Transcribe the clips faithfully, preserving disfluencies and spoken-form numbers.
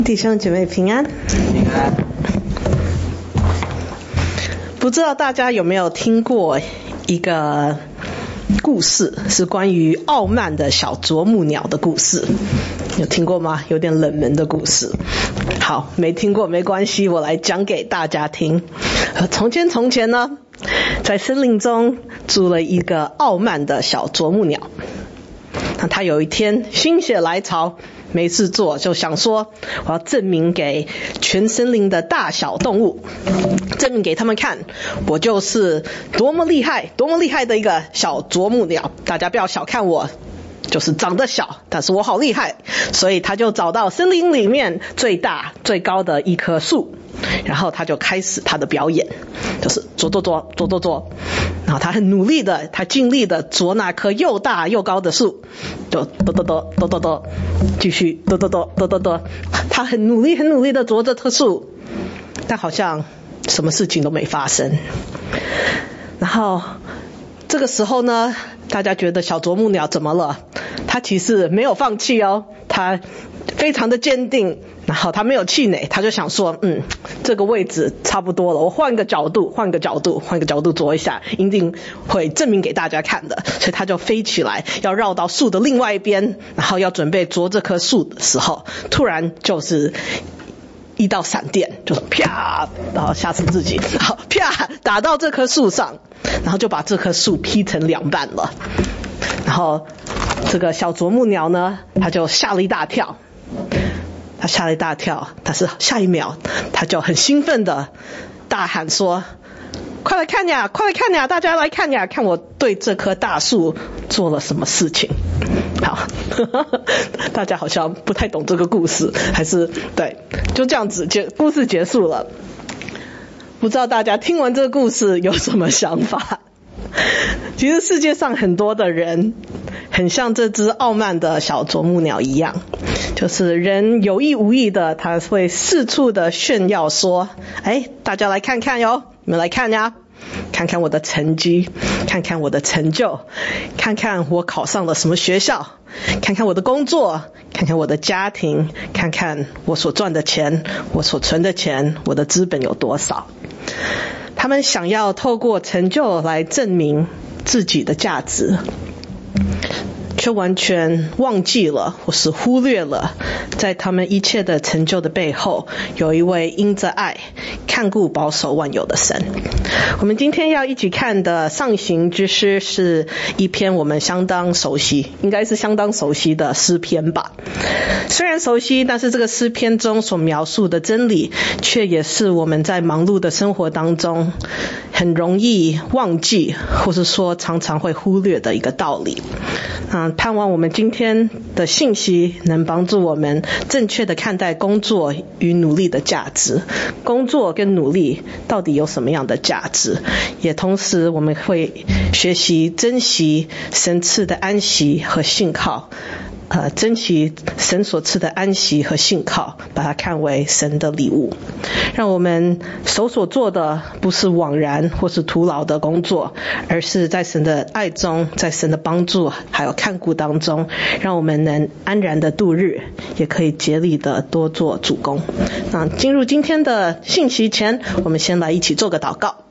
弟兄姐妹平安。 平安。 不知道大家有没有听过一个故事，是关于傲慢的小啄木鸟的故事，有听过吗？有点冷门的故事。好，没听过没关系，我来讲给大家听。从前从前呢，在森林中住了一个傲慢的小啄木鸟。那他有一天心血来潮，没事做，就想说我要证明给全森林的大小动物，证明给他们看，我就是多么厉害多么厉害的一个小啄木鸟，大家不要小看我，就是长得小，但是我好厉害。所以他就找到森林里面最大最高的一棵树，然后他就开始他的表演，就是啄啄啄啄啄啄，然后他很努力的，他尽力的啄那棵又大又高的树，就啄啄啄啄啄啄，继续啄啄啄啄啄啄，他很努力很努力的啄这棵树，但好像什么事情都没发生。然后这个时候呢，大家觉得小啄木鸟怎么了？他其实没有放弃哦，他非常的坚定，然后他没有气馁，他就想说，嗯，这个位置差不多了，我换个角度，换个角度，换个角度啄一下，一定会证明给大家看的。所以他就飞起来，要绕到树的另外一边，然后要准备啄这棵树的时候，突然就是一道闪电，就是啪，然后吓死自己，然后啪打到这棵树上，然后就把这棵树劈成两半了。然后这个小啄木鸟呢，他就吓了一大跳，他吓了一大跳，但是下一秒他就很兴奋的大喊说，快来看呀，快来看呀，大家来看呀，看我对这棵大树做了什么事情。好大家好像不太懂这个故事，还是对，就这样子结故事结束了。不知道大家听完这个故事有什么想法？其实世界上很多的人很像这只傲慢的小啄木鸟一样，就是人有意无意的，他会四处的炫耀说，哎，大家来看看哟，你们来看呀，看看我的成绩，看看我的成就，看看我考上了什么学校，看看我的工作，看看我的家庭，看看我所赚的钱，我所存的钱，我的资本有多少。他们想要透过成就来证明自己的价值，却完全忘记了或是忽略了，在他们一切的成就的背后，有一位因着爱看顾保守万有的神。我们今天要一起看的上行之诗是一篇我们相当熟悉，应该是相当熟悉的诗篇吧。虽然熟悉，但是这个诗篇中所描述的真理，却也是我们在忙碌的生活当中很容易忘记，或是说常常会忽略的一个道理。嗯，盼望我们今天的信息能帮助我们正确的看待工作与努力的价值。工作跟努力到底有什么样的价值？也同时我们会学习珍惜神赐的安息和信靠，呃，珍惜神所赐的安息和信靠，把它看为神的礼物。让我们手所做的不是枉然或是徒劳的工作，而是在神的爱中，在神的帮助还有看顾当中，让我们能安然的度日，也可以竭力的多做主工。那进入今天的信息前，我们先来一起做个祷告。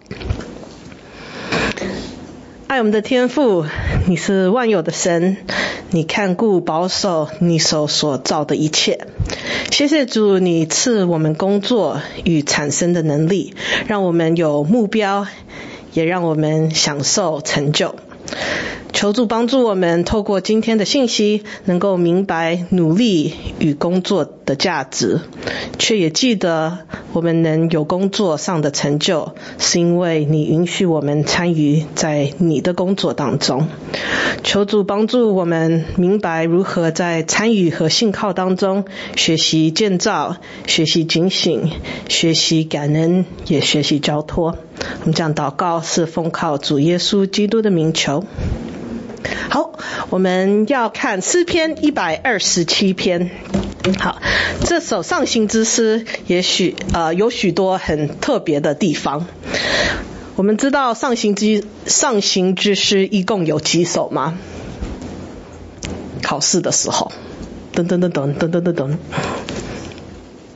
爱我们的天父，你是万有的神，你看顾保守你手所造的一切。谢谢主，你赐我们工作与产生的能力，让我们有目标，也让我们享受成就。求主帮助我们透过今天的信息，能够明白努力与工作的价值，却也记得我们能有工作上的成就，是因为你允许我们参与在你的工作当中。求主帮助我们明白如何在参与和信靠当中学习建造，学习警醒，学习感恩，也学习交托。我们这样祷告是奉靠主耶稣基督的名求。好，我们要看诗篇一百二十七篇。好，这首上行之诗也许呃有许多很特别的地方。我们知道上行之上行之诗一共有几首吗？考试的时候，噔噔噔噔噔噔噔噔，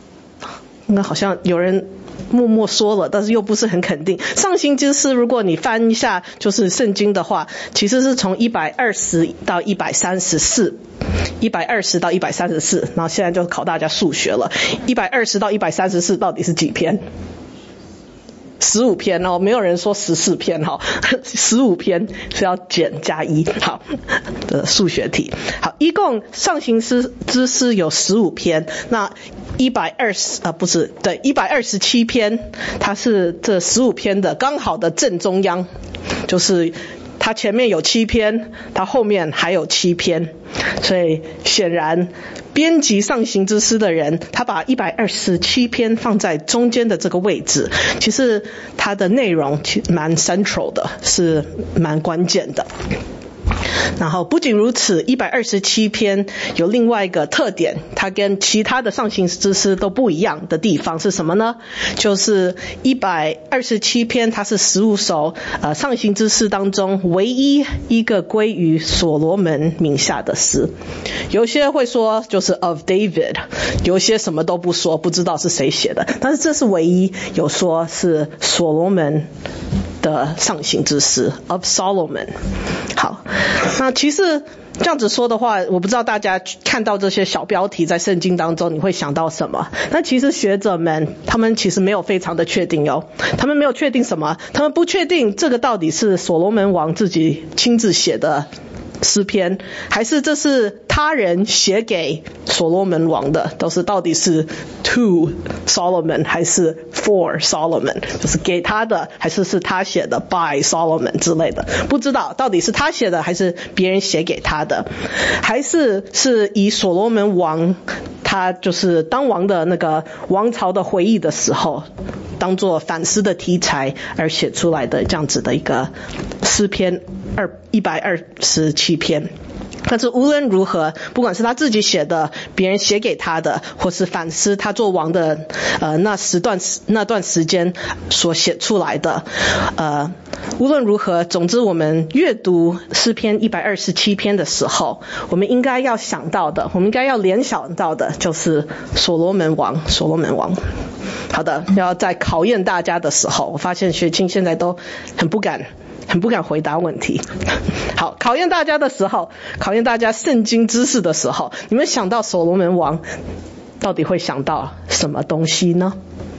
那好像有人默默说了，但是又不是很肯定。上行之诗，如果你翻一下就是圣经的话，其实是从一百二十到一百三十四，一百二十到一百三十四，然后现在就考大家数学了，一百二十到一百三十四到底是几篇？十五篇哦，没有人说十四篇哈，十五篇是要减加一。好的数学题。好，一共上行诗之诗有十五篇，那一百二十啊不是对一百二十七篇，它是这十五篇的刚好的正中央，就是它前面有七篇，它后面还有七篇，所以显然编辑上行之诗的人，他把一百二十七篇放在中间的这个位置，其实它的内容蛮 central 的，是蛮关键的。然后不仅如此，一百二十七篇有另外一个特点，它跟其他的上行之诗都不一样的地方是什么呢？就是一百二十七篇它是十五首呃上行之诗当中唯一一个归于所罗门名下的诗。有些会说就是 of David， 有些什么都不说，不知道是谁写的，但是这是唯一有说是所罗门的上行之诗 of Solomon。 好，那其实这样子说的话，我不知道大家看到这些小标题在圣经当中你会想到什么。那其实学者们他们其实没有非常的确定哟，他们没有确定什么，他们不确定这个到底是所罗门王自己亲自写的诗篇，还是这是他人写给所罗门王的，都是到底是 to Solomon 还是 for Solomon， 就是给他的还是是他写的 by Solomon 之类的，不知道到底是他写的还是别人写给他的，还是是以所罗门王他就是当王的那个王朝的回忆的时候当作反思的题材而写出来的这样子的一个诗篇二一百二十七篇。但是无论如何，不管是他自己写的，别人写给他的，或是反思他做王的呃那时段那段时间所写出来的，呃无论如何，总之我们阅读诗篇一百二十七篇的时候，我们应该要想到的，我们应该要联想到的就是所罗门王，所罗门王。好的，要在考验大家的时候，我发现学青现在都很不敢很不敢回答问题。好，考验大家的时候，考验大家圣经知识的时候，你们想到所罗门王到底会想到什么东西呢？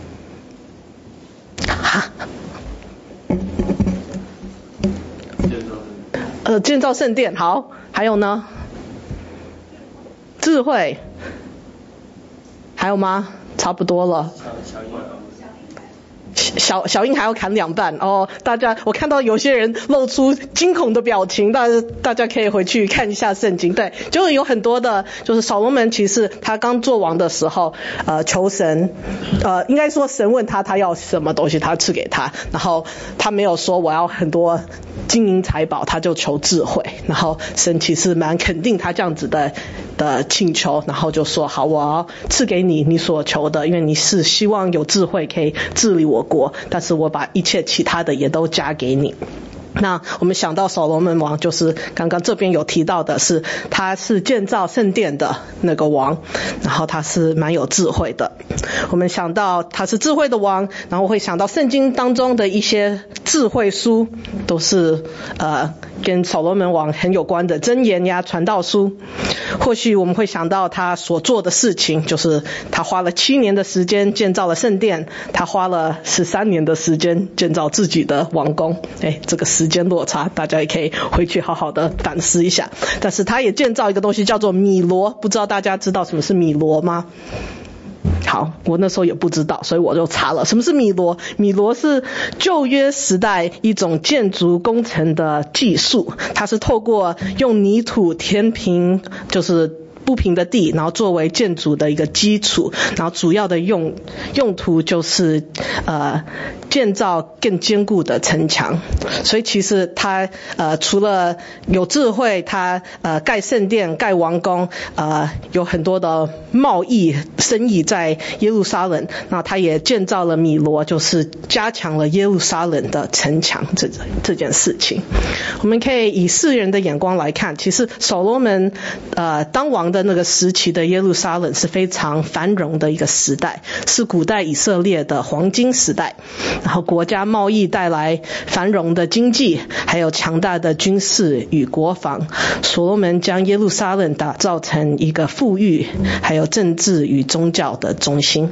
哈？呃，建造圣殿。好，还有呢？智慧。还有吗？差不多了。小小鹰还要砍两半哦，大家我看到有些人露出惊恐的表情，但是大家可以回去看一下圣经。对，就有很多的，就是所罗门其实他刚做王的时候，呃，求神，呃，应该说神问他他要什么东西，他赐给他，然后他没有说我要很多金银财宝，他就求智慧，然后神其实蛮肯定他这样子的的请求，然后就说好，我要赐给你你所求的，因为你是希望有智慧可以治理我国，但是我把一切其他的也都加给你。那我们想到所罗门王，就是刚刚这边有提到的是他是建造圣殿的那个王，然后他是蛮有智慧的。我们想到他是智慧的王，然后会想到圣经当中的一些智慧书都是呃跟所罗门王很有关的，箴言呀、传道书。或许我们会想到他所做的事情，就是他花了七年的时间建造了圣殿，他花了十三年的时间建造自己的王宫。哎，这个时间落差大家也可以回去好好的反思一下。但是他也建造一个东西叫做米罗，不知道大家知道什么是米罗吗？好，我那时候也不知道，所以我就查了什么是米罗。米罗是旧约时代一种建筑工程的技术，它是透过用泥土填平就是不平的地，然后作为建筑的一个基础，然后主要的用用途就是呃建造更坚固的城墙。所以其实他呃除了有智慧，他呃盖圣殿、盖王宫，呃有很多的贸易生意在耶路撒冷，那他也建造了米罗，就是加强了耶路撒冷的城墙这这件事情。我们可以以世人的眼光来看，其实所罗门呃当王的的那个时期的耶路撒冷是非常繁荣的一个时代，是古代以色列的黄金时代，然后国家贸易带来繁荣的经济，还有强大的军事与国防。所罗门将耶路撒冷打造成一个富裕还有政治与宗教的中心。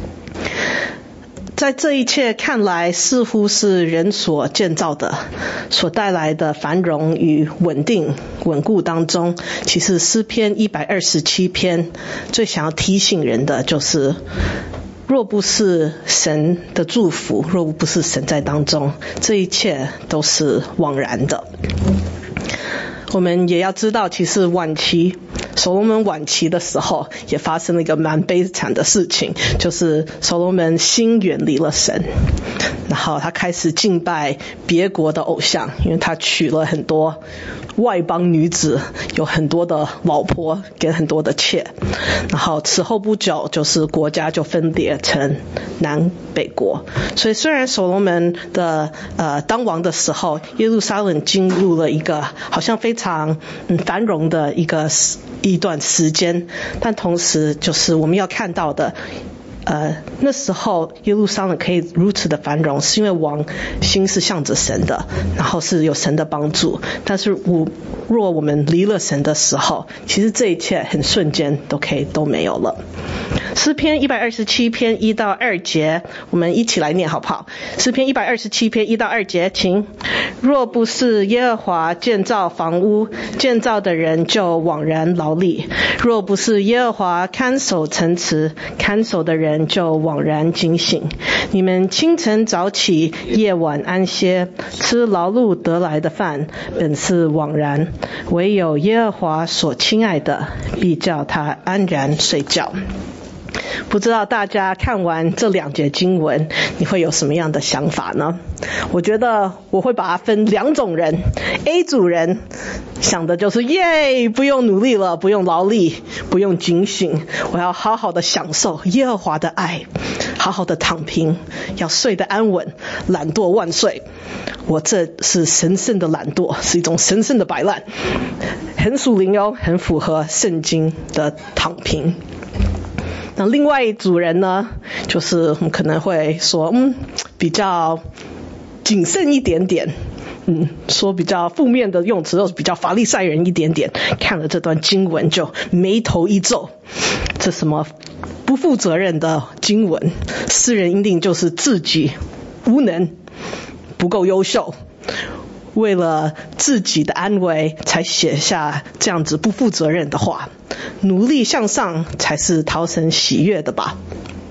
在这一切看来似乎是人所建造的，所带来的繁荣与稳定稳固当中，其实诗篇一百二十七篇最想要提醒人的就是，若不是神的祝福，若不是神在当中，这一切都是枉然的。我们也要知道，其实晚期所罗门晚期的时候也发生了一个蛮悲惨的事情，就是所罗门心远离了神，然后他开始敬拜别国的偶像，因为他娶了很多外邦女子，有很多的老婆，给很多的妾，然后此后不久就是国家就分裂成南北国。所以虽然所罗门的呃当王的时候，耶路撒冷进入了一个好像非常嗯繁荣的一个一段时间，但同时就是我们要看到的呃，那时候耶路撒冷可以如此的繁荣，是因为王心是向着神的，然后是有神的帮助。但是我若我们离了神的时候，其实这一切很瞬间都可以都没有了。诗篇一百二十七篇一到二节，我们一起来念好不好？诗篇一百二十七篇一到二节，请。若不是耶和华建造房屋，建造的人就枉然劳力；若不是耶和华看守城池，看守的人就枉然警醒。你们清晨早起，夜晚安歇，吃劳碌得来的饭，本是枉然；唯有耶和华所亲爱的，必叫他安然睡觉。不知道大家看完这两节经文，你会有什么样的想法呢？我觉得我会把它分两种人。 A 组人想的就是耶，不用努力了，不用劳力，不用警醒，我要好好的享受耶和华的爱，好好的躺平，要睡得安稳，懒惰万岁。我这是神圣的懒惰，是一种神圣的摆烂，很属灵哦，很符合圣经的躺平。那另外一组人呢，就是我们可能会说嗯，比较谨慎一点点，嗯，说比较负面的用词，都是比较法利赛人一点点，看了这段经文就眉头一皱，这什么不负责任的经文，诗人一定就是自己无能，不够优秀，为了自己的安危才写下这样子不负责任的话。努力向上才是讨神喜悦的吧。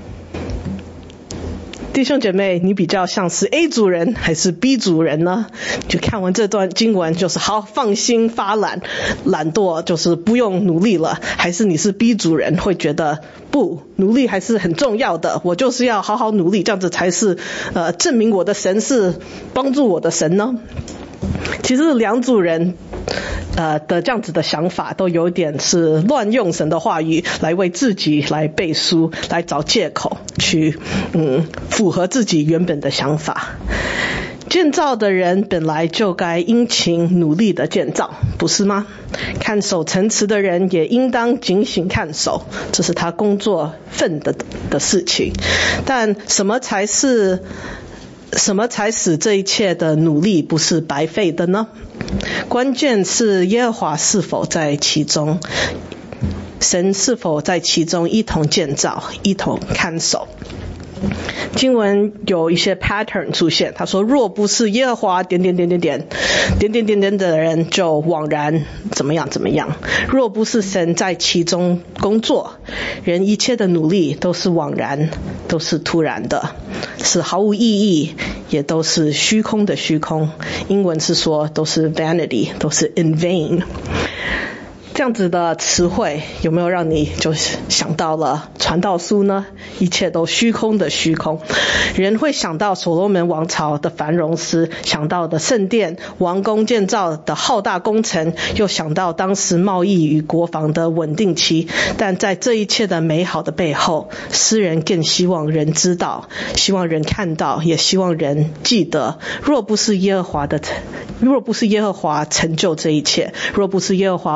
弟兄姐妹，你比较像是 A 组人还是 B 组人呢？就看完这段经文就是好放心发懒，懒惰就是不用努力了，还是你是 B 组人会觉得不，努力还是很重要的，我就是要好好努力，这样子才是呃证明我的神是帮助我的神呢？其实两组人呃的这样子的想法都有点是乱用神的话语来为自己来背书，来找借口去嗯符合自己原本的想法。建造的人本来就该殷勤努力的建造，不是吗？看守城池的人也应当警醒看守，这是他工作份的的事情。但什么才是什么才使这一切的努力不是白费的呢？关键是耶和华是否在其中，神是否在其中一同建造，一同看守。经文有一些 pattern 出现，他说若不是耶和华点点点点点点点点点的人就枉然怎么样怎么样，若不是神在其中工作，人一切的努力都是枉然，都是突然的，是毫无意义，也都是虚空的虚空。英文是说都是 vanity， 都是 in vain。这样子的词汇有没有让你就想到了传道书呢？一切都虚空的虚空。人会想到所罗门王朝的繁荣时，想到的圣殿王宫建造的浩大工程，又想到当时贸易与国防的稳定期。但在这一切的美好的背后，诗人更希望人知道，希望人看到，也希望人记得，若不是耶和华的若不是耶和华成就这一切，若不是耶和华帮助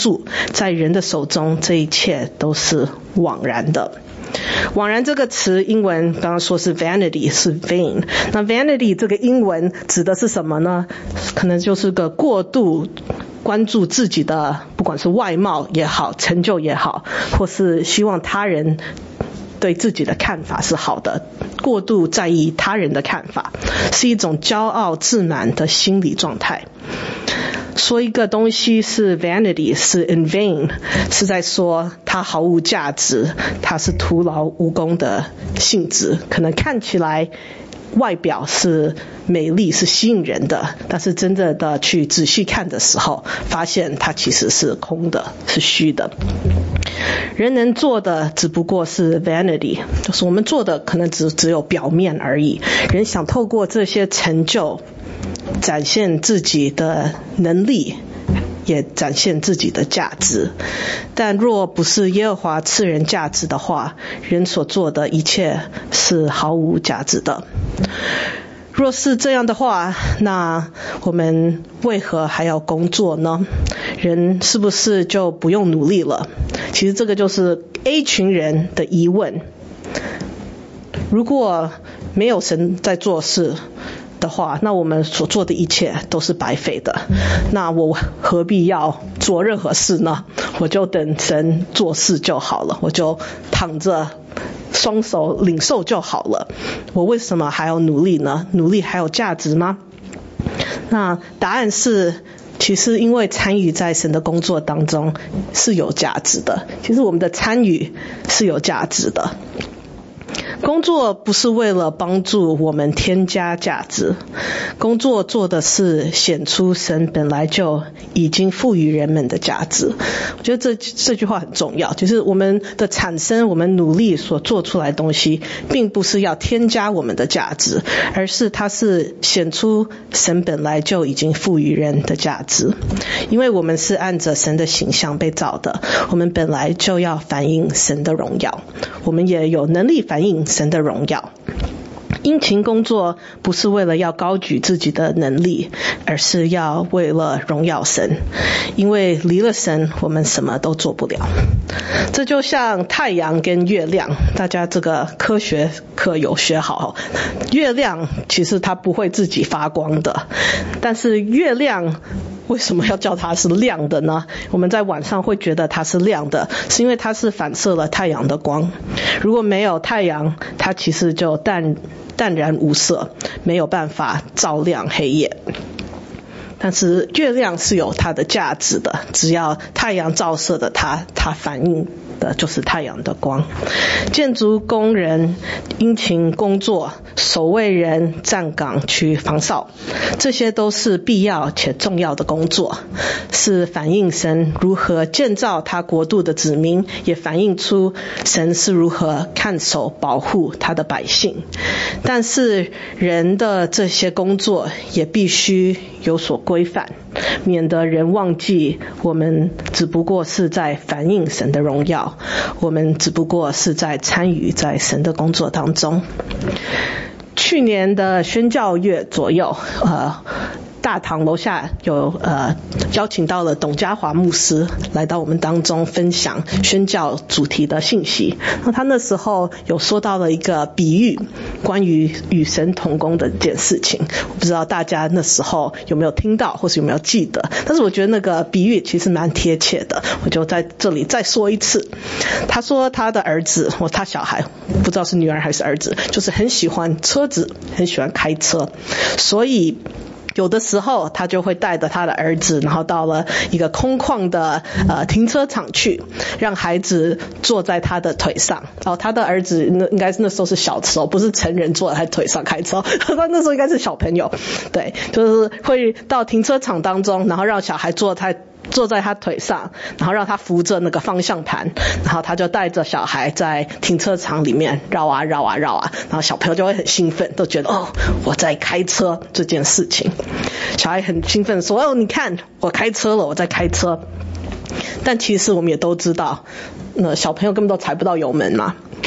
助，在人的手中这一切都是枉然的。枉然这个词英文刚刚说是 vanity 是 vain， 那 vanity 这个英文指的是什么呢？可能就是个过度关注自己的，不管是外貌也好，成就也好，或是希望他人对自己的看法是好的，过度在意他人的看法，是一种骄傲自满的心理状态。说一个东西是 vanity 是 in vain， 是在说它毫无价值，它是徒劳无功的性质，可能看起来外表是美丽是吸引人的，但是真正的去仔细看的时候，发现它其实是空的，是虚的。人能做的只不过是 vanity， 就是我们做的可能只只有表面而已。人想透过这些成就展现自己的能力，也展现自己的价值，但若不是耶和华赐人价值的话，人所做的一切是毫无价值的。若是这样的话，那我们为何还要工作呢？人是不是就不用努力了？其实这个就是 A 群人的疑问。如果没有神在做事的话，那我们所做的一切都是白费的。那我何必要做任何事呢？我就等神做事就好了，我就躺着双手领受就好了。我为什么还要努力呢？努力还有价值吗？那答案是，其实因为参与在神的工作当中是有价值的。其实我们的参与是有价值的。工作不是为了帮助我们添加价值，工作做的是显出神本来就已经赋予人们的价值。我觉得这这句话很重要，就是我们的产生，我们努力所做出来的东西，并不是要添加我们的价值，而是它是显出神本来就已经赋予人的价值。因为我们是按着神的形象被造的，我们本来就要反映神的荣耀，我们也有能力反映神的荣耀。殷勤工作不是为了要高举自己的能力，而是要为了荣耀神。因为离了神，我们什么都做不了。这就像太阳跟月亮，大家这个科学课有学好，月亮其实它不会自己发光的，但是月亮为什么要叫它是亮的呢？我们在晚上会觉得它是亮的，是因为它是反射了太阳的光。如果没有太阳，它其实就淡淡然无色，没有办法照亮黑夜。但是月亮是有它的价值的，只要太阳照射的它，它反映的就是太阳的光。建筑工人殷勤工作，守卫人站岗去防哨，这些都是必要且重要的工作，是反映神如何建造他国度的子民，也反映出神是如何看守保护他的百姓。但是人的这些工作也必须有所规范，免得人忘记我们只不过是在反映神的荣耀，我们只不过是在参与在神的工作当中。去年的宣教月左右，呃大堂楼下有呃邀请到了董家华牧师来到我们当中分享宣教主题的信息。那他那时候有说到了一个比喻，关于与神同工的一件事情。我不知道大家那时候有没有听到，或是有没有记得，但是我觉得那个比喻其实蛮贴切的，我就在这里再说一次。他说他的儿子或他小孩，不知道是女儿还是儿子，就是很喜欢车子，很喜欢开车，所以有的时候他就会带着他的儿子，然后到了一个空旷的呃停车场去，让孩子坐在他的腿上。然后他的儿子那应该是那时候是小时候，不是成人坐在他腿上开车，他那时候应该是小朋友。对，就是会到停车场当中，然后让小孩坐在坐在他腿上，然后让他扶着那个方向盘，然后他就带着小孩在停车场里面绕啊绕啊绕啊，然后小朋友就会很兴奋，都觉得哦我在开车这件事情。小孩很兴奋说哦你看我开车了，我在开车。但其实我们也都知道，那小朋友根本都踩不到油门嘛。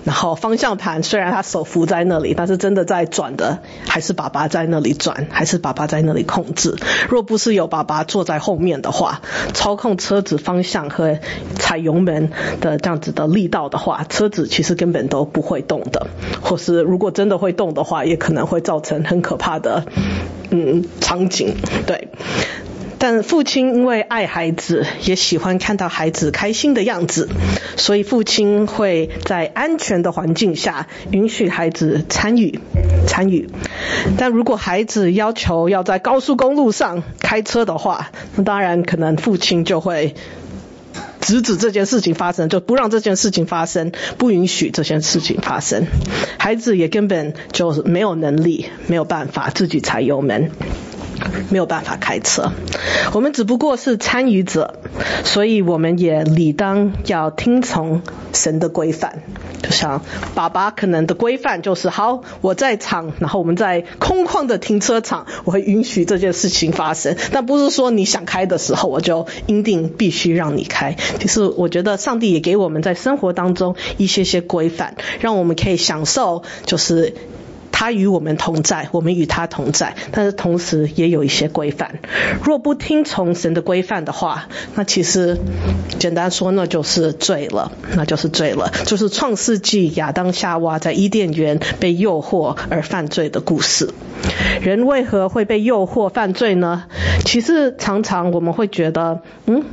然后方向盘虽然他手扶在那里，但是真的在转的还是爸爸在那里转，还是爸爸在那里控制。若不是有爸爸坐在后面的话，操控车子方向和踩油门的这样子的力道的话，车子其实根本都不会动的，或是如果真的会动的话，也可能会造成很可怕的嗯场景。对，但父亲因为爱孩子，也喜欢看到孩子开心的样子，所以父亲会在安全的环境下允许孩子参与参与。但如果孩子要求要在高速公路上开车的话，那当然可能父亲就会阻止这件事情发生，就不让这件事情发生，不允许这件事情发生。孩子也根本就没有能力，没有办法自己踩油门，没有办法开车。我们只不过是参与者，所以我们也理当要听从神的规范。就像爸爸可能的规范就是好，我在场，然后我们在空旷的停车场，我会允许这件事情发生，但不是说你想开的时候我就一定必须让你开。其实我觉得上帝也给我们在生活当中一些些规范，让我们可以享受就是他与我们同在，我们与他同在，但是同时也有一些规范。若不听从神的规范的话，那其实简单说那就是罪了，那就是罪了。就是创世纪亚当夏娃在伊甸园被诱惑而犯罪的故事。人为何会被诱惑犯罪呢？其实常常我们会觉得嗯，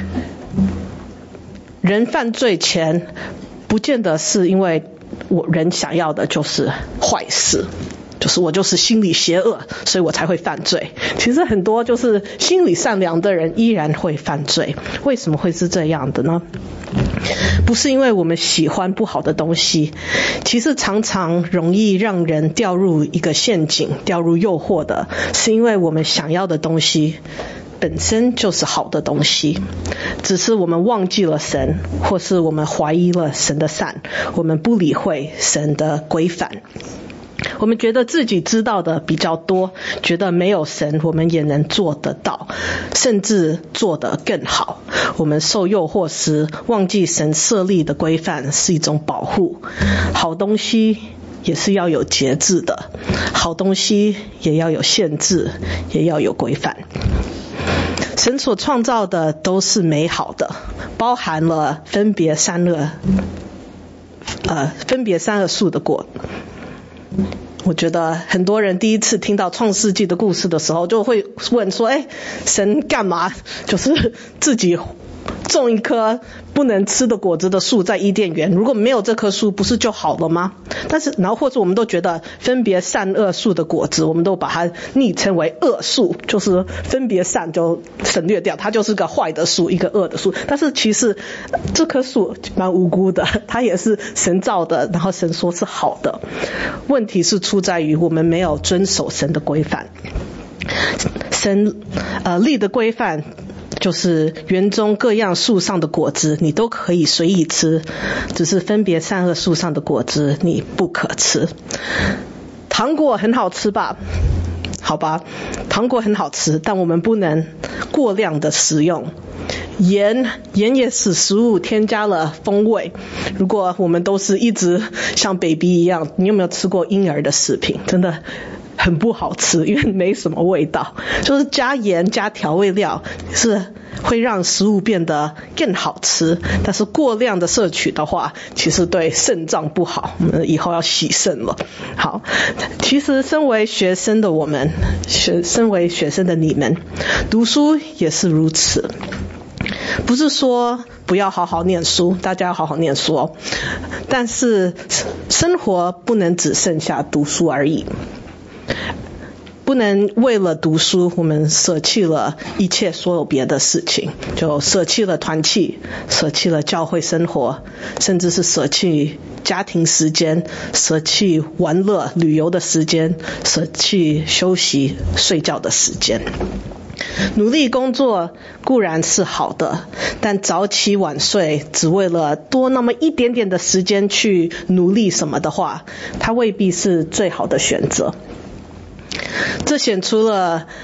人犯罪前不见得是因为我人想要的就是坏事，就是我就是心理邪恶，所以我才会犯罪。其实很多就是心理善良的人依然会犯罪。为什么会是这样的呢？不是因为我们喜欢不好的东西，其实常常容易让人掉入一个陷阱，掉入诱惑的是因为我们想要的东西本身就是好的东西，只是我们忘记了神，或是我们怀疑了神的善，我们不理会神的规范。我们觉得自己知道的比较多，觉得没有神我们也能做得到，甚至做得更好。我们受诱惑时忘记神设立的规范是一种保护。好东西也是要有节制的，好东西也要有限制，也要有规范。神所创造的都是美好的，包含了分别善恶呃，分别善恶树的果。我觉得很多人第一次听到创世纪的故事的时候就会问说，哎，神干嘛就是自己种一棵不能吃的果子的树在伊甸园，如果没有这棵树不是就好了吗？但是然后或者我们都觉得分别善恶树的果子，我们都把它昵称为恶树，就是分别善就省略掉，它就是个坏的树，一个恶的树。但是其实这棵树蛮无辜的，它也是神造的，然后神说是好的。问题是出在于我们没有遵守神的规范。神呃立的规范就是园中各样树上的果子你都可以随意吃，只是分别善恶树上的果子你不可吃。糖果很好吃吧？好吧，糖果很好吃，但我们不能过量的食用。盐盐也使食物添加了风味。如果我们都是一直像 baby 一样，你有没有吃过婴儿的食品？真的很不好吃，因为没什么味道。就是加盐加调味料是会让食物变得更好吃，但是过量的摄取的话其实对肾脏不好，我们以后要洗肾了。好，其实身为学生的我们，学身为学生的你们，读书也是如此。不是说不要好好念书，大家要好好念书哦，但是生活不能只剩下读书而已。不能为了读书我们舍弃了一切所有别的事情，就舍弃了团契，舍弃了教会生活，甚至是舍弃家庭时间，舍弃玩乐旅游的时间，舍弃休息睡觉的时间。努力工作固然是好的，但早起晚睡只为了多那么一点点的时间去努力什么的话，它未必是最好的选择。这显出了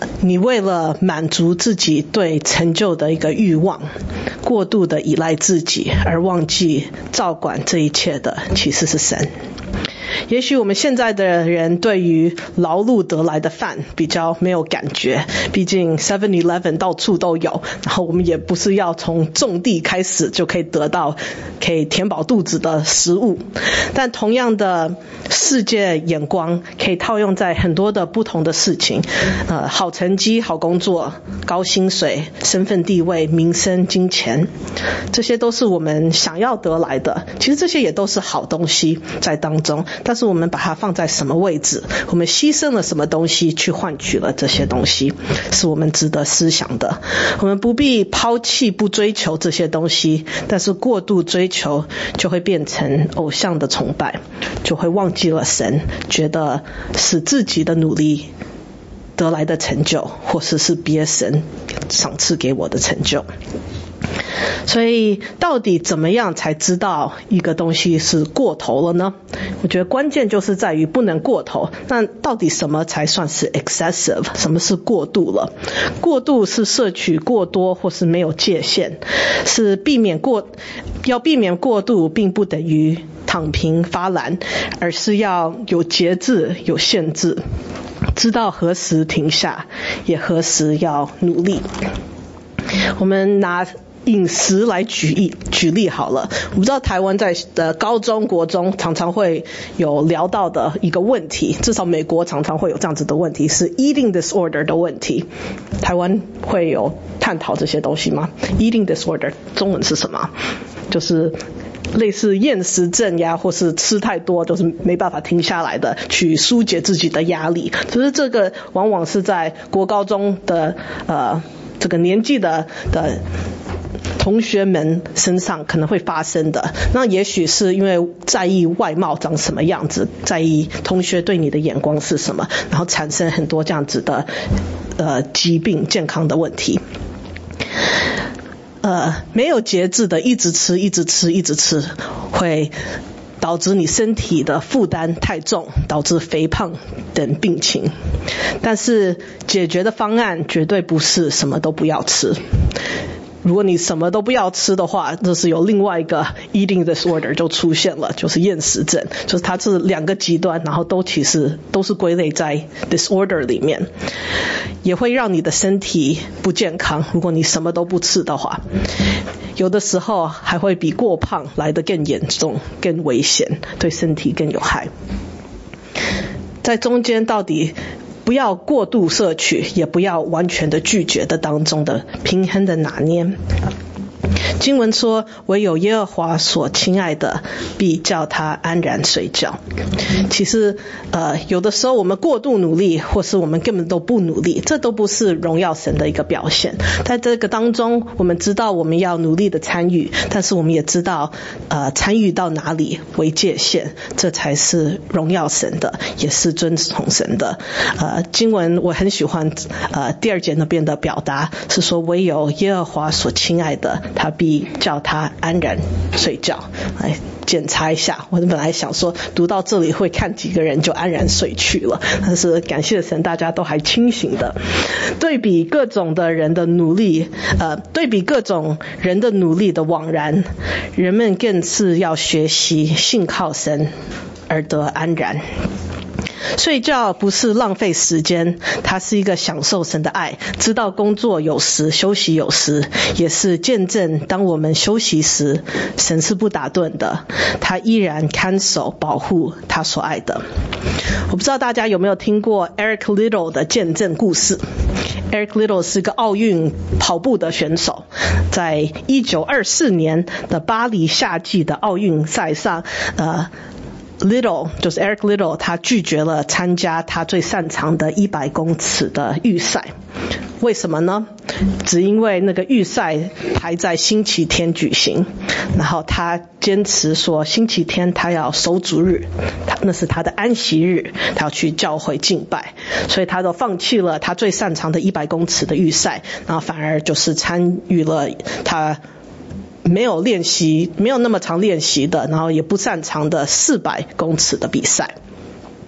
你为了满足自己对成就的一个欲望，过度的依赖自己，而忘记照管这一切的其实是神。也许我们现在的人对于劳碌得来的饭比较没有感觉，毕竟 seven eleven 到处都有，然后我们也不是要从种地开始就可以得到可以填饱肚子的食物。但同样的世界眼光可以套用在很多的不同的事情，呃，好成绩、好工作、高薪水、身份地位、名声、金钱，这些都是我们想要得来的。其实这些也都是好东西在当中，但是我们把它放在什么位置，我们牺牲了什么东西去换取了这些东西，是我们值得思想的。我们不必抛弃不追求这些东西，但是过度追求就会变成偶像的崇拜，就会忘记了神，觉得是自己的努力得来的成就，或是是别神赏赐给我的成就。所以到底怎么样才知道一个东西是过头了呢？我觉得关键就是在于不能过头。那到底什么才算是 excessive？ 什么是过度了？过度是摄取过多或是没有界限，是避免过要避免过度，并不等于躺平发懒，而是要有节制、有限制，知道何时停下，也何时要努力。我们拿饮食来举例举例好了，我不知道台湾在的高中国中常常会有聊到的一个问题，至少美国常常会有这样子的问题，是 eating disorder 的问题。台湾会有探讨这些东西吗？ eating disorder 中文是什么？就是类似厌食症呀，或是吃太多就是没办法停下来的，去疏解自己的压力。就是这个往往是在国高中的呃这个年纪的的同学们身上可能会发生的。那也许是因为在意外貌长什么样子，在意同学对你的眼光是什么，然后产生很多这样子的呃疾病健康的问题。呃，没有节制的一直吃一直吃一直吃，会导致你身体的负担太重，导致肥胖等病情。但是解决的方案绝对不是什么都不要吃。如果你什么都不要吃的话，这是有另外一个 eating disorder 就出现了，就是厌食症，就是它是两个极端，然后都其实都是归类在 disorder 里面，也会让你的身体不健康。如果你什么都不吃的话，有的时候还会比过胖来得更严重、更危险，对身体更有害。在中间到底不要过度摄取，也不要完全的拒绝的当中的平衡的拿捏。经文说，唯有耶和华所亲爱的必叫他安然睡觉。其实呃，有的时候我们过度努力，或是我们根本都不努力，这都不是荣耀神的一个表现。在这个当中，我们知道我们要努力的参与，但是我们也知道呃，参与到哪里为界限，这才是荣耀神的，也是尊崇神的。呃，经文我很喜欢呃第二节那边的表达，是说唯有耶和华所亲爱的他必叫他安然睡觉。来检查一下，我本来想说读到这里会看几个人就安然睡去了，但是感谢神大家都还清醒的。对比各种的人的努力呃，对比各种人的努力的枉然，人们更是要学习信靠神而得安然。睡觉不是浪费时间，它是一个享受神的爱，知道工作有时，休息有时，也是见证当我们休息时，神是不打盹的，他依然看守保护他所爱的。我不知道大家有没有听过 Eric Liddell 的见证故事。Eric Liddell 是个奥运跑步的选手，在一九二四年的巴黎夏季的奥运赛上呃Liddell 就是 Eric Liddell， 他拒绝了参加他最擅长的一百公尺的预赛。为什么呢？只因为那个预赛排在星期天举行，然后他坚持说星期天他要守主日，他那是他的安息日，他要去教会敬拜，所以他都放弃了他最擅长的一百公尺的预赛，然后反而就是参与了他没有练习没有那么常练习的，然后也不擅长的四百公尺的比赛。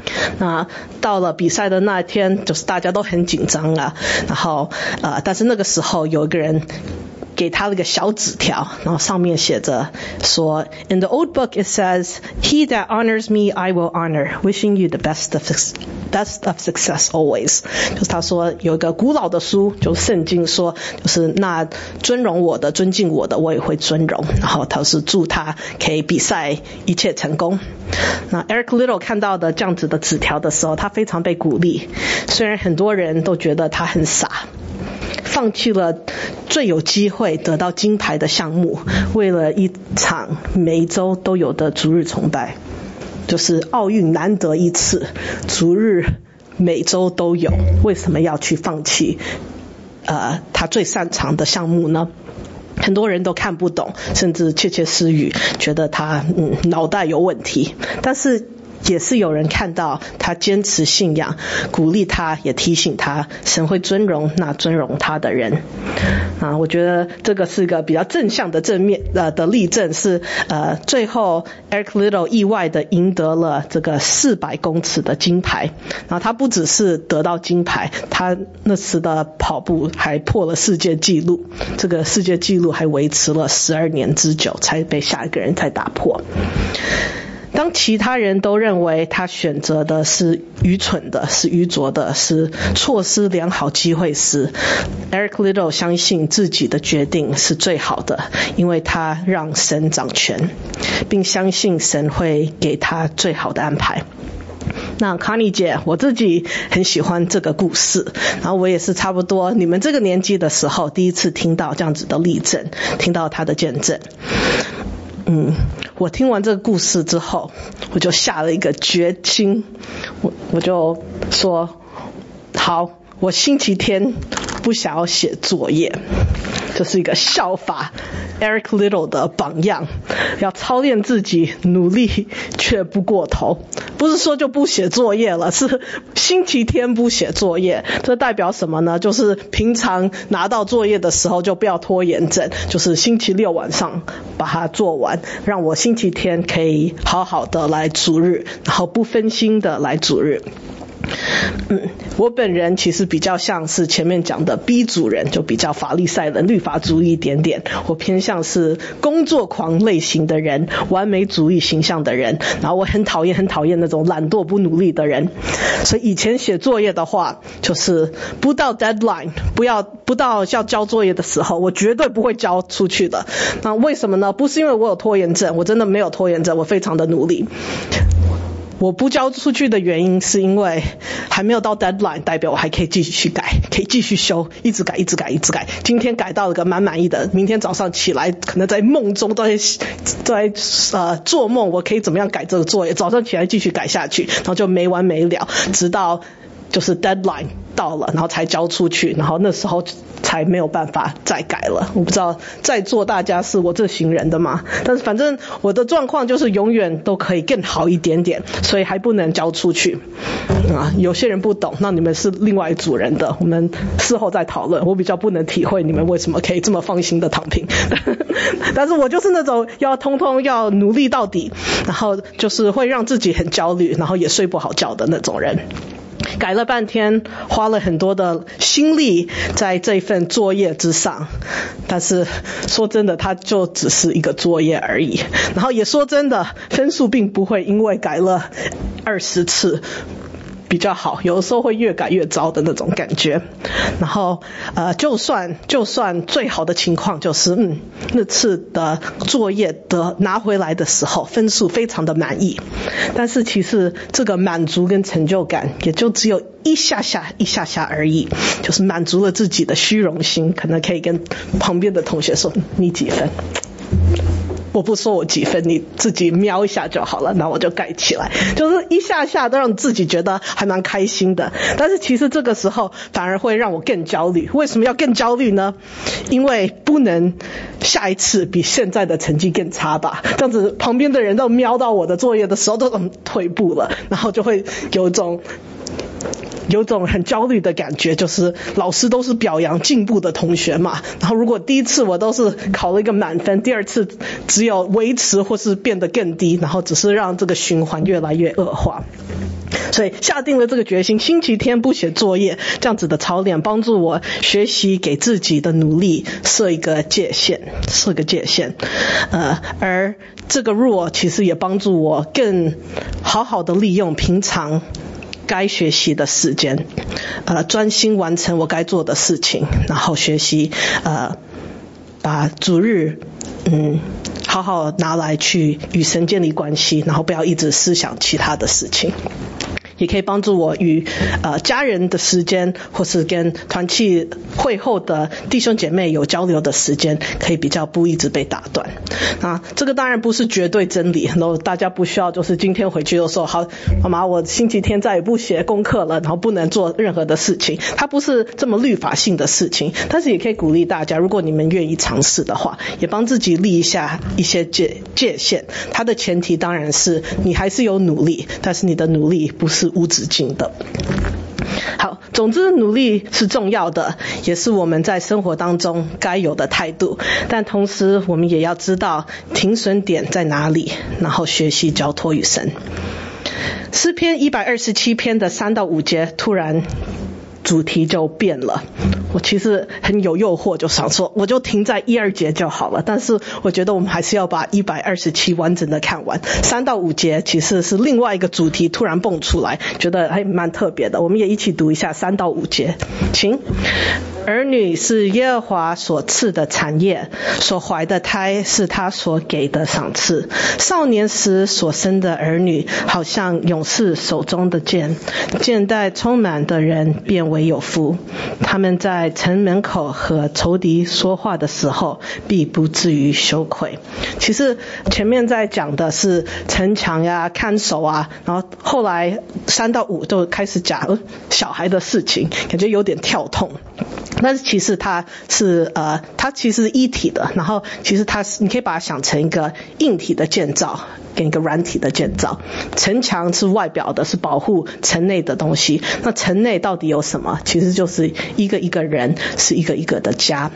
那到了比赛的那一天，就是大家都很紧张啊，然后呃，但是那个时候有一个人给他了一个小纸条，然后上面写着说 In the old book it says, He that honors me I will honor, wishing you the best of, best of success always. 就是他说有一个古老的书，就是圣经说，就是那尊荣我的尊敬我的我也会尊荣，然后他是祝他可以比赛一切成功。那 Eric Liddell 看到的这样子的纸条的时候，他非常被鼓励，虽然很多人都觉得他很傻，放弃了最有机会得到金牌的项目，为了一场每一周都有的逐日崇拜，就是奥运难得一次，逐日每周都有，为什么要去放弃呃他最擅长的项目呢？很多人都看不懂，甚至窃窃私语，觉得他嗯脑袋有问题。但是也是有人看到他坚持信仰，鼓励他，也提醒他，神会尊荣那尊荣他的人。啊，我觉得这个是一个比较正向的正面呃的例证，是呃最后 Eric Liddell 意外的赢得了这个四百公尺的金牌。然后他不只是得到金牌，他那次的跑步还破了世界纪录，这个世界纪录还维持了十二年之久，才被下一个人才打破。当其他人都认为他选择的是愚蠢的，是愚拙的，是错失良好机会时， Eric Liddell 相信自己的决定是最好的，因为他让神掌权，并相信神会给他最好的安排。那康妮姐，我自己很喜欢这个故事，然后我也是差不多你们这个年纪的时候第一次听到这样子的例证，听到他的见证。嗯，我听完这个故事之后，我就下了一个决心，我我就说，好，我星期天不想要写作业，这是一个效法 Eric Liddell 的榜样，要操练自己，努力却不过头。不是说就不写作业了，是星期天不写作业。这代表什么呢？就是平常拿到作业的时候就不要拖延症，就是星期六晚上把它做完，让我星期天可以好好的来主日，然后不分心的来主日。嗯，我本人其实比较像是前面讲的 B 组人，就比较法利赛人，律法主义一点点。我偏向是工作狂类型的人，完美主义形象的人，然后我很讨厌很讨厌那种懒惰不努力的人。所以以前写作业的话，就是不到 deadline， 不要不到要交作业的时候，我绝对不会交出去的。那为什么呢？不是因为我有拖延症，我真的没有拖延症，我非常的努力。我不交出去的原因是因为还没有到 deadline， 代表我还可以继续改，可以继续修，一直改一直改一直改。今天改到了个蛮满意的，明天早上起来可能在梦中都在在呃做梦，我可以怎么样改这个作业，早上起来继续改下去，然后就没完没了，直到就是 deadline 到了，然后才交出去，然后那时候才没有办法再改了。我不知道在座大家是我这型人的吗？但是反正我的状况就是永远都可以更好一点点，所以还不能交出去啊。有些人不懂，那你们是另外一组人的，我们事后再讨论。我比较不能体会你们为什么可以这么放心的躺平但是我就是那种要通通要努力到底，然后就是会让自己很焦虑，然后也睡不好觉的那种人。改了半天，花了很多的心力在这份作业之上，但是说真的，它就只是一个作业而已。然后也说真的，分数并不会因为改了二十次比较好，有的时候会越改越糟的那种感觉。然后呃，就算就算最好的情况就是嗯，那次的作业的拿回来的时候分数非常的满意，但是其实这个满足跟成就感也就只有一下下一下下而已，就是满足了自己的虚荣心，可能可以跟旁边的同学说你几分，我不说我几分，你自己瞄一下就好了，那我就盖起来，就是一下下都让自己觉得还蛮开心的。但是其实这个时候反而会让我更焦虑。为什么要更焦虑呢？因为不能下一次比现在的成绩更差吧，这样子旁边的人都瞄到我的作业的时候都嗯退步了，然后就会有一种有种很焦虑的感觉，就是老师都是表扬进步的同学嘛，然后如果第一次我都是考了一个满分，第二次只有维持或是变得更低，然后只是让这个循环越来越恶化。 所以下定了这个决心，星期天不写作业，这样子的操练帮助我学习给自己的努力设一个界限，设个界限。呃，而这个 rule 其实也帮助我更好好的利用平常该学习的时间，呃，专心完成我该做的事情，然后学习，呃，把主日，嗯。好好拿来去与神建立关系，然后不要一直思想其他的事情。也可以帮助我与呃家人的时间，或是跟团契会后的弟兄姐妹有交流的时间，可以比较不一直被打断。啊，这个当然不是绝对真理，然后大家不需要就是今天回去就说好，妈妈，我星期天再也不写功课了，然后不能做任何的事情。它不是这么律法性的事情，但是也可以鼓励大家，如果你们愿意尝试的话，也帮自己立一下一些界界限。它的前提当然是你还是有努力，但是你的努力不是无止境的。好，总之努力是重要的，也是我们在生活当中该有的态度，但同时我们也要知道停损点在哪里，然后学习交托于神。诗篇一百二十七篇的三到五节突然主题就变了，我其实很有诱惑，就想说我就停在一二节就好了，但是我觉得我们还是要把一百二十七完整的看完。三到五节其实是另外一个主题突然蹦出来，觉得还蛮特别的，我们也一起读一下三到五节。请，儿女是耶和华所赐的产业，所怀的胎是他所给的赏赐。少年时所生的儿女，好像勇士手中的剑，剑带充满的人便为有福。他们在城门口和仇敌说话的时候，必不至于羞愧。其实前面在讲的是城墙呀、看守啊，然后后来三到五都开始讲小孩的事情，感觉有点跳痛。但是其实它是呃，它其实是一体的，然后其实它是你可以把它想成一个硬体的建造跟一个软体的建造。城墙是外表的，是保护城内的东西，那城内到底有什么？其实就是一个一个人，是一个一个的家，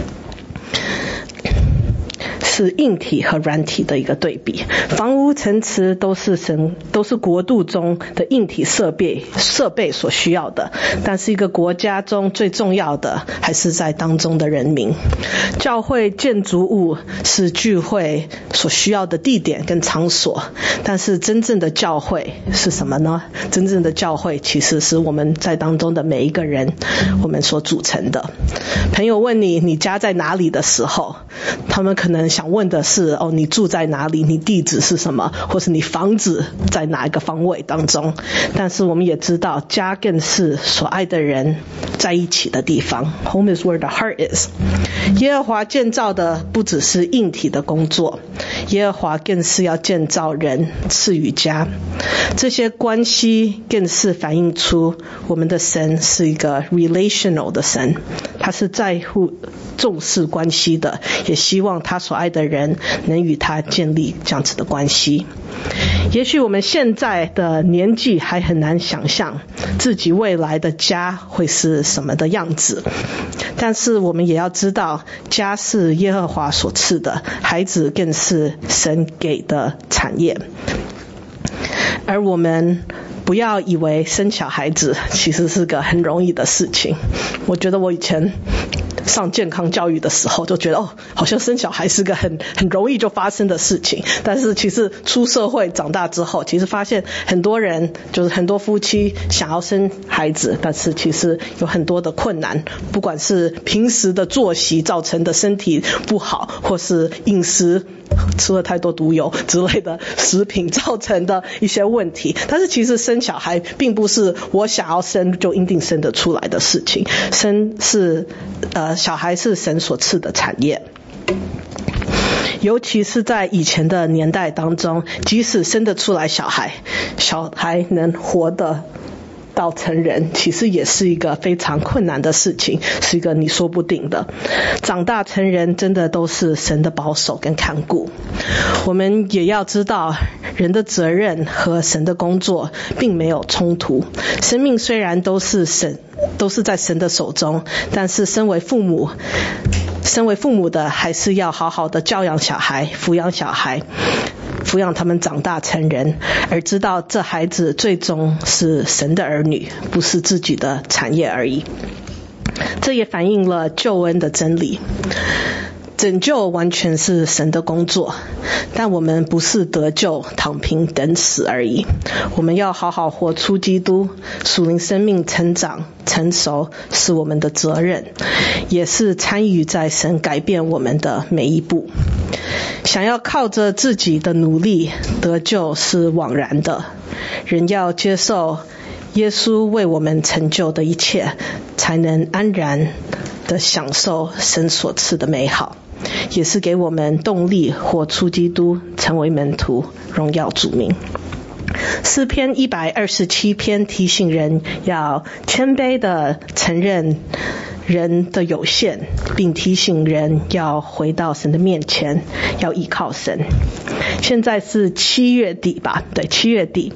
是硬体和软体的一个对比。房屋城池都是神都是国度中的硬体设备设备所需要的，但是一个国家中最重要的还是在当中的人民。教会建筑物是聚会所需要的地点跟场所，但是真正的教会是什么呢？真正的教会其实是我们在当中的每一个人，我们所组成的。朋友问你你家在哪里的时候，他们可能想问的是哦，你住在哪里，你地址是什么，或是你房子在哪一个方位当中。但是我们也知道，家更是所爱的人在一起的地方。 Home is where the heart is。 耶和华建造的不只是硬体的工作，耶和华更是要建造人，赐予家。这些关系更是反映出我们的神是一个 relational 的神，他是在乎重视关系的，也希望他所爱的人能与他建立这样子的关系。也许我们现在的年纪还很难想象自己未来的家会是什么的样子，但是我们也要知道，家是耶和华所赐的，孩子更是神给的产业。而我们不要以为生小孩子其实是个很容易的事情。我觉得我以前上健康教育的时候就觉得哦，好像生小孩是个很很容易就发生的事情，但是其实出社会长大之后，其实发现很多人就是很多夫妻想要生孩子，但是其实有很多的困难，不管是平时的作息造成的身体不好，或是饮食吃了太多毒油之类的食品造成的一些问题。但是其实生小孩并不是我想要生就一定生得出来的事情，生是呃小孩是神所赐的产业。尤其是在以前的年代当中，即使生得出来小孩，小孩能活得到成人，其实也是一个非常困难的事情，是一个你说不定的。长大成人真的都是神的保守跟看顾。我们也要知道，人的责任和神的工作并没有冲突。生命虽然都是神，都是在神的手中，但是身为父母身为父母的还是要好好的教养小孩，抚养小孩。 抚养他们长大成人，而知道这孩子最终是神的儿女，不是自己的产业而已。这也反映了救恩的真理。拯救完全是神的工作，但我们不是得救躺平等死而已。我们要好好活出基督，属灵生命成长成熟是我们的责任，也是参与在神改变我们的每一步。想要靠着自己的努力得救是枉然的，人要接受耶稣为我们成就的一切，才能安然的享受神所赐的美好，也是给我们动力活出基督，成为门徒，荣耀主名。诗篇一百二十七篇提醒人要谦卑的承认人的有限，并提醒人要回到神的面前，要依靠神。现在是七月底吧？对，七月底。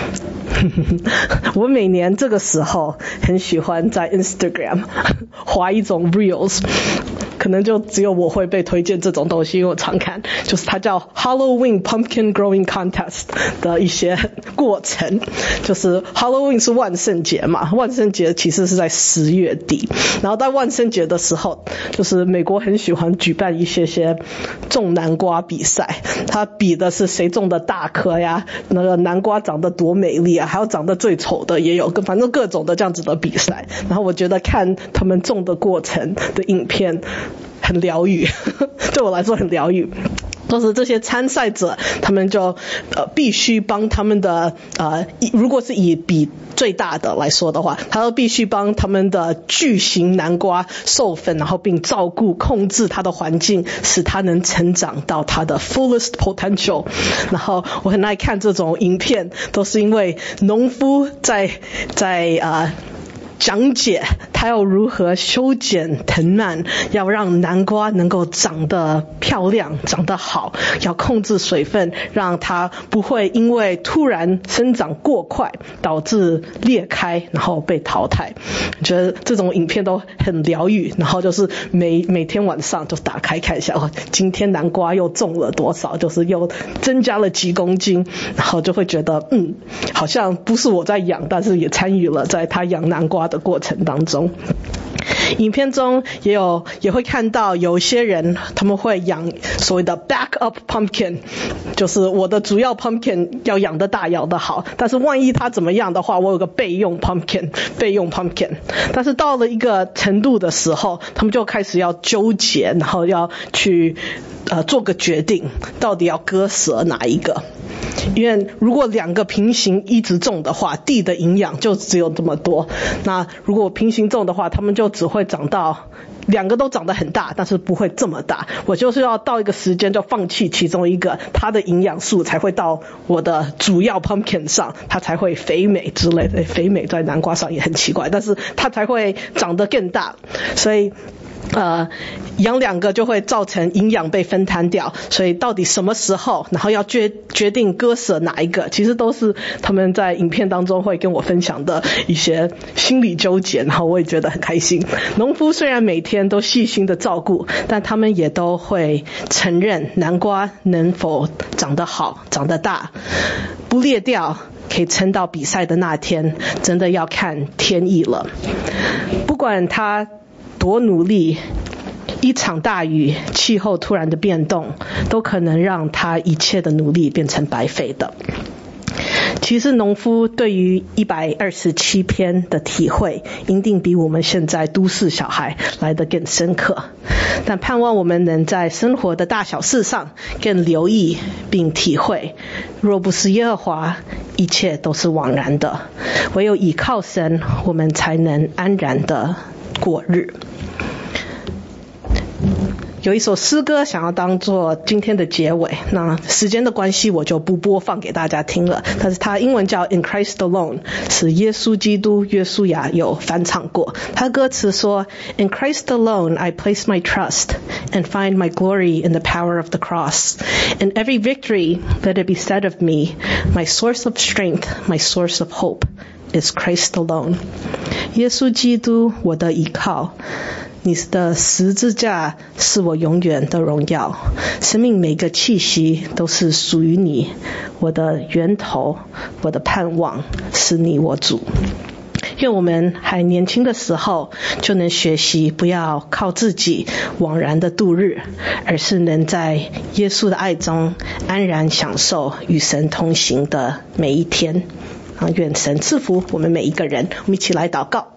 我每年这个时候很喜欢在 Instagram 滑一种 Reels， 可能就只有我会被推荐这种东西，因为我常看，就是它叫 Halloween Pumpkin Growing Contest 的一些过程。就是 Halloween 是万圣节嘛，万圣节其实是在十月底，然后在万圣节的时候，就是美国很喜欢举办一些些种南瓜比赛，它比的是谁种的大颗呀，那个南瓜长得多美丽啊，还有长得最丑的也有，反正各种的这样子的比赛。然后我觉得看他们种的过程的影片很疗愈，对我来说很疗愈。就是这些参赛者，他们就呃必须帮他们的呃，如果是以比最大的来说的话，他都必须帮他们的巨型南瓜授粉，然后并照顾控制它的环境，使它能成长到它的 fullest potential。然后我很爱看这种影片，都是因为农夫在在呃讲解他要如何修剪藤蔓，要让南瓜能够长得漂亮，长得好，要控制水分，让它不会因为突然生长过快导致裂开然后被淘汰。我觉得这种影片都很疗愈，然后就是每每天晚上就打开看一下，哦，今天南瓜又种了多少，就是又增加了几公斤，然后就会觉得嗯，好像不是我在养，但是也参与了在他养南瓜的过程当中。影片中也有也会看到有一些人他们会养所谓的 backup pumpkin， 就是我的主要 pumpkin 要养得大养得好，但是万一它怎么样的话，我有个备用 pumpkin 备用 pumpkin。 但是到了一个程度的时候，他们就开始要纠结，然后要去呃做个决定，到底要割舍哪一个。因为如果两个平行一直种的话，地的营养就只有这么多，那如果平行种的话，他们就只会长到两个都长得很大，但是不会这么大。我就是要到一个时间就放弃其中一个，它的营养素才会到我的主要 pumpkin 上，它才会肥美之类的。肥美在南瓜上也很奇怪，但是它才会长得更大。所以呃，养两个就会造成营养被分摊掉，所以到底什么时候，然后要决决定割舍哪一个，其实都是他们在影片当中会跟我分享的一些心理纠结，然后我也觉得很开心。农夫虽然每天都细心的照顾，但他们也都会承认南瓜能否长得好、长得大、不裂掉，可以撑到比赛的那天，真的要看天意了。不管他多努力，一场大雨，气候突然的变动，都可能让他一切的努力变成白费的。其实农夫对于一百二十七篇的体会，一定比我们现在都市小孩来得更深刻。但盼望我们能在生活的大小事上更留意并体会，若不是耶和华，一切都是枉然的。唯有倚靠神，我们才能安然的过日。有一首诗歌想要当做今天的结尾，那时间的关系我就不播放给大家听了，但是它英文叫 In Christ Alone， 是耶稣基督约书亚有翻唱过。它的歌词说 In Christ alone I place my trust and find my glory in the power of the cross. In every victory let it be said of me, my source of strength, my source of hope is Christ alone. 耶稣基督我的依靠， 你的十字架是我永远的荣耀，生命每个气息都是属于你，我的源头，我的盼望是你我主。愿我们还年轻的时候就能学习，不要靠自己枉然的度日，而是能在耶稣的爱中安然享受与神同行的每一天。愿神赐福我们每一个人。我们一起来祷告。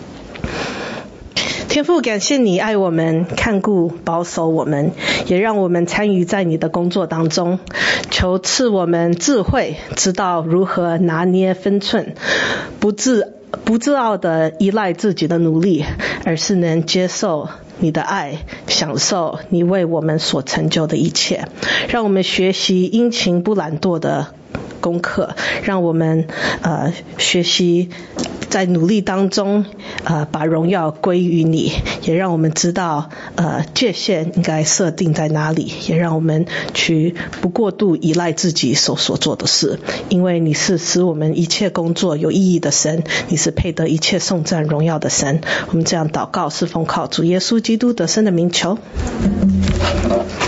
天父，感谢你爱我们，看顾保守我们，也让我们参与在你的工作当中。求赐我们智慧，知道如何拿捏分寸，不自不自傲的依赖自己的努力，而是能接受你的爱，享受你为我们所成就的一切。让我们学习殷勤不懒惰的功课，让我们呃学习在努力当中呃把荣耀归于你，也让我们知道呃界限应该设定在哪里，也让我们去不过度依赖自己所所做的事，因为你是使我们一切工作有意义的神，你是配得一切颂赞荣耀的神。我们这样祷告是奉靠主耶稣基督得胜的名求。